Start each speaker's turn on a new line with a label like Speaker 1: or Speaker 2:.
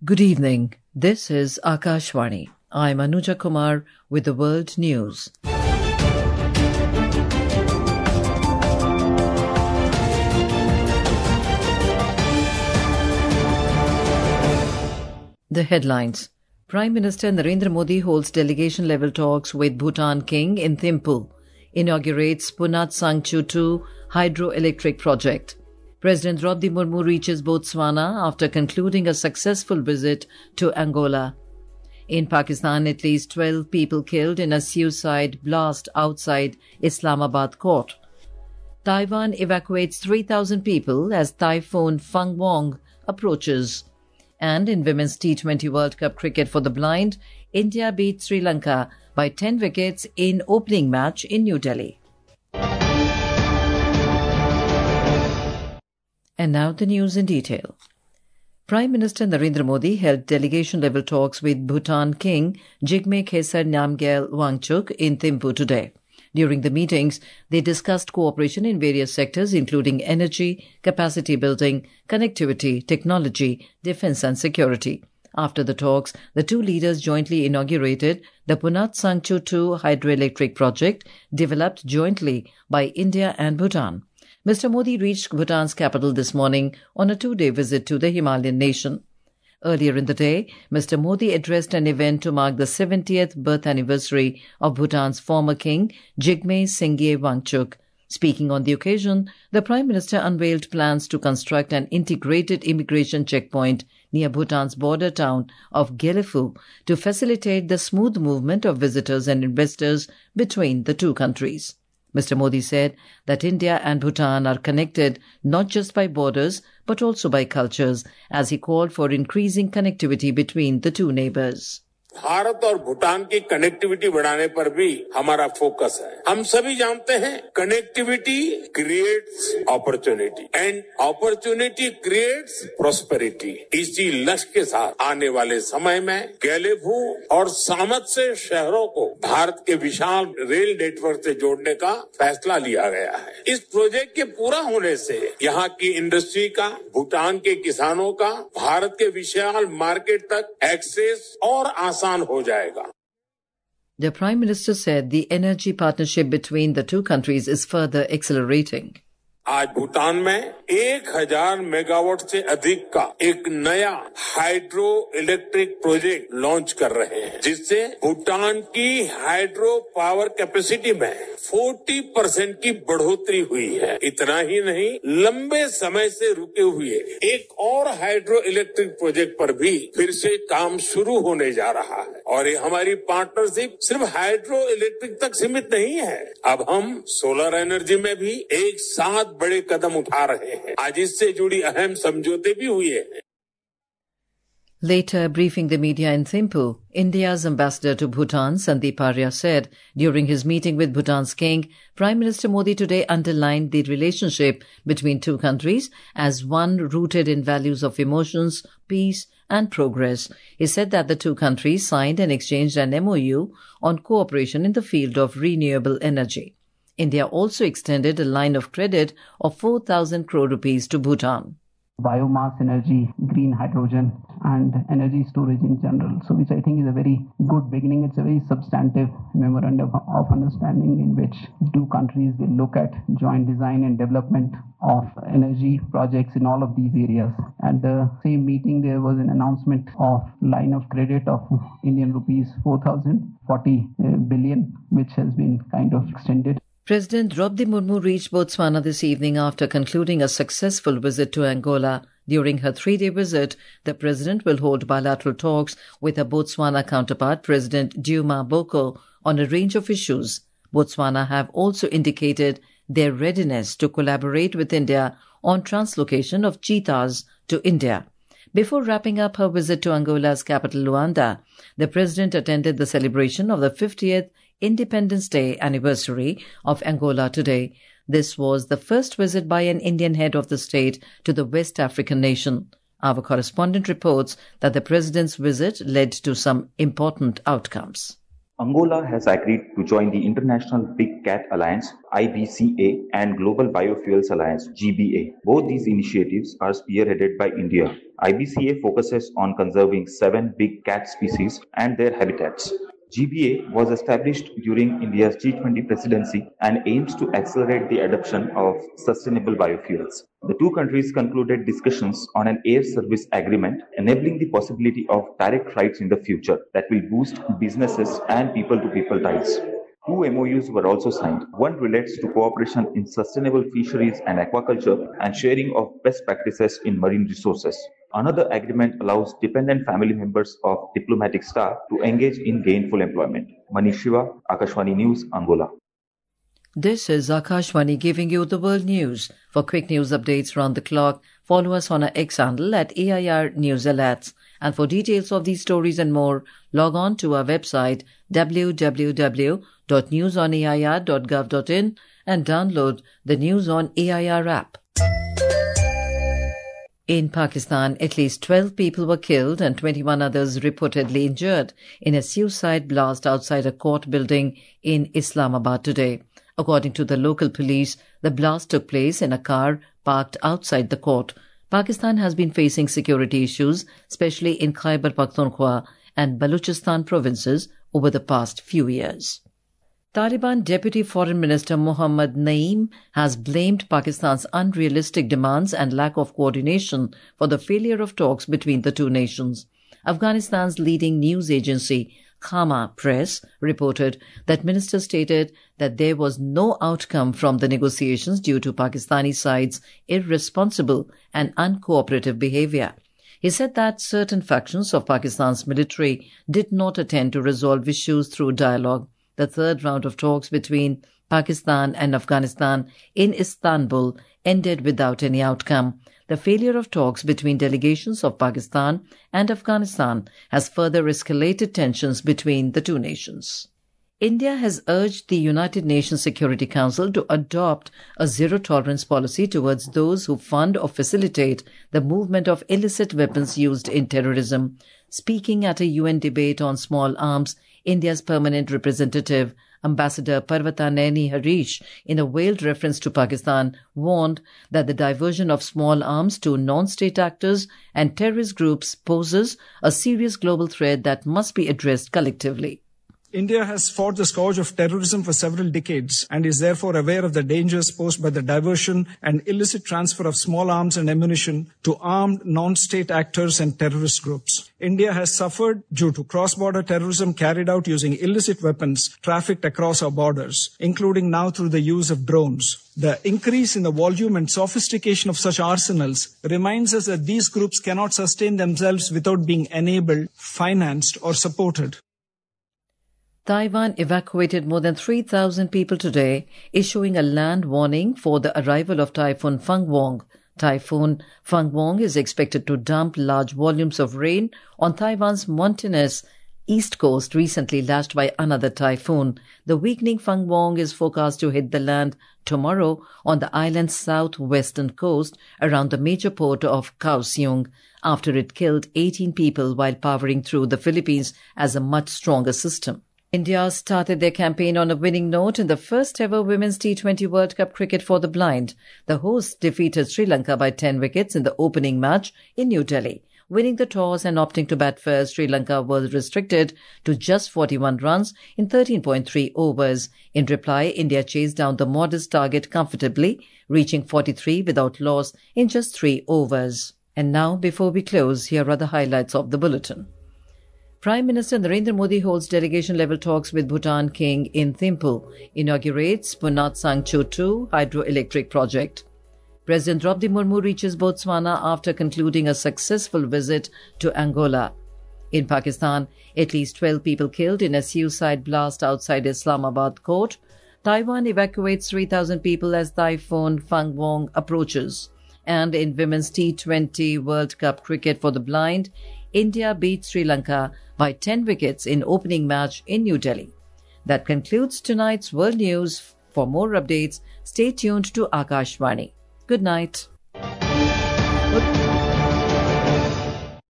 Speaker 1: Good evening. This is Akashvani. I'm Anuja Kumar with the World News. The headlines. Prime Minister Narendra Modi holds delegation-level talks with Bhutan King in Thimphu. Inaugurates Punat Sangchu 2 hydroelectric project. President Draupadi Murmu reaches Botswana after concluding a successful visit to Angola. In Pakistan, at least 12 people killed in a suicide blast outside Islamabad court. Taiwan evacuates 3,000 people as Typhoon Fangwong approaches. And in Women's T20 World Cup cricket for the blind, India beat Sri Lanka by 10 wickets in opening match in New Delhi. And now the news in detail. Prime Minister Narendra Modi held delegation-level talks with Bhutan King Jigme Khesar Namgyel Wangchuk in Thimphu today. During the meetings, they discussed cooperation in various sectors including energy, capacity building, connectivity, technology, defense and security. After the talks, the two leaders jointly inaugurated the Punat Sangchu 2 hydroelectric project developed jointly by India and Bhutan. Mr. Modi reached Bhutan's capital this morning on a two-day visit to the Himalayan nation. Earlier in the day, Mr. Modi addressed an event to mark the 70th birth anniversary of Bhutan's former king, Jigme Singye Wangchuk. Speaking on the occasion, the Prime Minister unveiled plans to construct an integrated immigration checkpoint near Bhutan's border town of Gyelephu to facilitate the smooth movement of visitors and investors between the two countries. Mr. Modi said that India and Bhutan are connected not just by borders but also by cultures, as he called for increasing connectivity between the two neighbors.
Speaker 2: Bharat और भूटान की connectivity बढ़ाने पर भी हमारा focus है। हम सभी जानते हैं connectivity creates opportunity and opportunity creates prosperity. इसी लक्ष्य के साथ आने वाले समय में गैलेफू और सामत से शहरों को भारत के विशाल रेल नेटवर्क से जोड़ने का फैसला लिया गया है। इस प्रोजेक्ट के पूरा होने से यहाँ की इंडस्ट्री का, भूटान के किसानों का भारत के विशाल मार्केट तक एक्सेस और आसान हो जाएगा.
Speaker 1: The Prime Minister said the energy partnership between the two countries is further accelerating.
Speaker 2: आज भूटान में 1,000 मेगावाट से अधिक का एक नया हाइड्रो इलेक्ट्रिक प्रोजेक्ट लॉन्च कर रहे हैं, जिससे भूटान की हाइड्रो पावर कैपेसिटी में 40% की बढ़ोतरी हुई है. इतना ही नहीं, लंबे समय से रुके हुए एक और हाइड्रो इलेक्ट्रिक प्रोजेक्ट पर भी फिर से काम शुरू होने जा रहा है. और ये हमारी पार्टनरशिप सिर्फ हाइड्रो इलेक्ट्रिक तक सीमित नहीं है. अब हम सोलर एनर्जी में भी एक साथ बड़े कदम उठा रहे हैं. आज इससे जुड़ी अहम समझौते भी हुए हैं.
Speaker 1: Later, briefing the media in Thimphu, India's ambassador to Bhutan, Sandeep Arya, said during his meeting with Bhutan's king, Prime Minister Modi today underlined the relationship between two countries as one rooted in values of emotions, peace and progress. He said that the two countries signed and exchanged an MOU on cooperation in the field of renewable energy. India also extended a line of credit of 4,000 crore rupees to Bhutan.
Speaker 3: Biomass energy, green hydrogen and energy storage in general. So which I think is a very good beginning. It's a very substantive memorandum of understanding in which two countries will look at joint design and development of energy projects in all of these areas. At the same meeting, there was an announcement of line of credit of Indian rupees 4,040 billion, which has been kind of extended.
Speaker 1: President Draupadi Murmu reached Botswana this evening after concluding a successful visit to Angola. During her three-day visit, the president will hold bilateral talks with her Botswana counterpart, President Duma Boko, on a range of issues. Botswana have also indicated their readiness to collaborate with India on translocation of cheetahs to India. Before wrapping up her visit to Angola's capital, Luanda, the president attended the celebration of the 50th Independence Day anniversary of Angola today. This was the first visit by an Indian head of the state to the West African nation. Our correspondent reports that the president's visit led to some important outcomes.
Speaker 4: Angola has agreed to join the International Big Cat Alliance (IBCA) and Global Biofuels Alliance (GBA). Both these initiatives are spearheaded by India. IBCA focuses on conserving 7 big cat species and their habitats. GBA was established during India's G20 presidency and aims to accelerate the adoption of sustainable biofuels. The two countries concluded discussions on an air service agreement enabling the possibility of direct flights in the future that will boost businesses and people-to-people ties. Two MOUs were also signed. One relates to cooperation in sustainable fisheries and aquaculture and sharing of best practices in marine resources. Another agreement allows dependent family members of diplomatic staff to engage in gainful employment. Manish Shiva, Akashvani News, Angola.
Speaker 1: This is Akashvani giving you the world news. For quick news updates round the clock, follow us on our X handle at AIR News Alerts. And for details of these stories and more, log on to our website www.newsonair.gov.in and download the News on AIR app. In Pakistan, at least 12 people were killed and 21 others reportedly injured in a suicide blast outside a court building in Islamabad today. According to the local police, the blast took place in a car parked outside the court. Pakistan has been facing security issues, especially in Khyber Pakhtunkhwa and Balochistan provinces over the past few years. Taliban Deputy Foreign Minister Mohammad Naeem has blamed Pakistan's unrealistic demands and lack of coordination for the failure of talks between the two nations. Afghanistan's leading news agency, Khama Press, reported that minister stated that there was no outcome from the negotiations due to Pakistani side's irresponsible and uncooperative behavior. He said that certain factions of Pakistan's military did not attempt to resolve issues through dialogue. The third round of talks between Pakistan and Afghanistan in Istanbul ended without any outcome. The failure of talks between delegations of Pakistan and Afghanistan has further escalated tensions between the two nations. India has urged the United Nations Security Council to adopt a zero-tolerance policy towards those who fund or facilitate the movement of illicit weapons used in terrorism. Speaking at a UN debate on small arms, India's permanent representative, Ambassador Parvataneeni Harish, in a veiled reference to Pakistan, warned that the diversion of small arms to non-state actors and terrorist groups poses a serious global threat that must be addressed collectively.
Speaker 5: India has fought the scourge of terrorism for several decades and is therefore aware of the dangers posed by the diversion and illicit transfer of small arms and ammunition to armed non-state actors and terrorist groups. India has suffered due to cross-border terrorism carried out using illicit weapons trafficked across our borders, including now through the use of drones. The increase in the volume and sophistication of such arsenals reminds us that these groups cannot sustain themselves without being enabled, financed, or supported.
Speaker 1: Taiwan evacuated more than 3,000 people today, issuing a land warning for the arrival of Typhoon Fangwong. Typhoon Fangwong is expected to dump large volumes of rain on Taiwan's mountainous east coast, recently lashed by another typhoon. The weakening Fangwong is forecast to hit the land tomorrow on the island's southwestern coast around the major port of Kaohsiung, after it killed 18 people while powering through the Philippines as a much stronger system. India started their campaign on a winning note in the first ever Women's T20 World Cup cricket for the blind. The hosts defeated Sri Lanka by 10 wickets in the opening match in New Delhi. Winning the toss and opting to bat first, Sri Lanka was restricted to just 41 runs in 13.3 overs. In reply, India chased down the modest target comfortably, reaching 43 without loss in just 3 overs. And now, before we close, here are the highlights of the bulletin. Prime Minister Narendra Modi holds delegation-level talks with Bhutan King in Thimphu, inaugurates Punat Sangcho 2 hydroelectric project. President Draupadi Murmu reaches Botswana after concluding a successful visit to Angola. In Pakistan, at least 12 people killed in a suicide blast outside Islamabad court. Taiwan evacuates 3,000 people as Typhoon Fangwong approaches. And in Women's T20 World Cup cricket for the blind, India beat Sri Lanka by 10 wickets in opening match in New Delhi. That concludes tonight's World News. For more updates, stay tuned to Akashvani. Good night.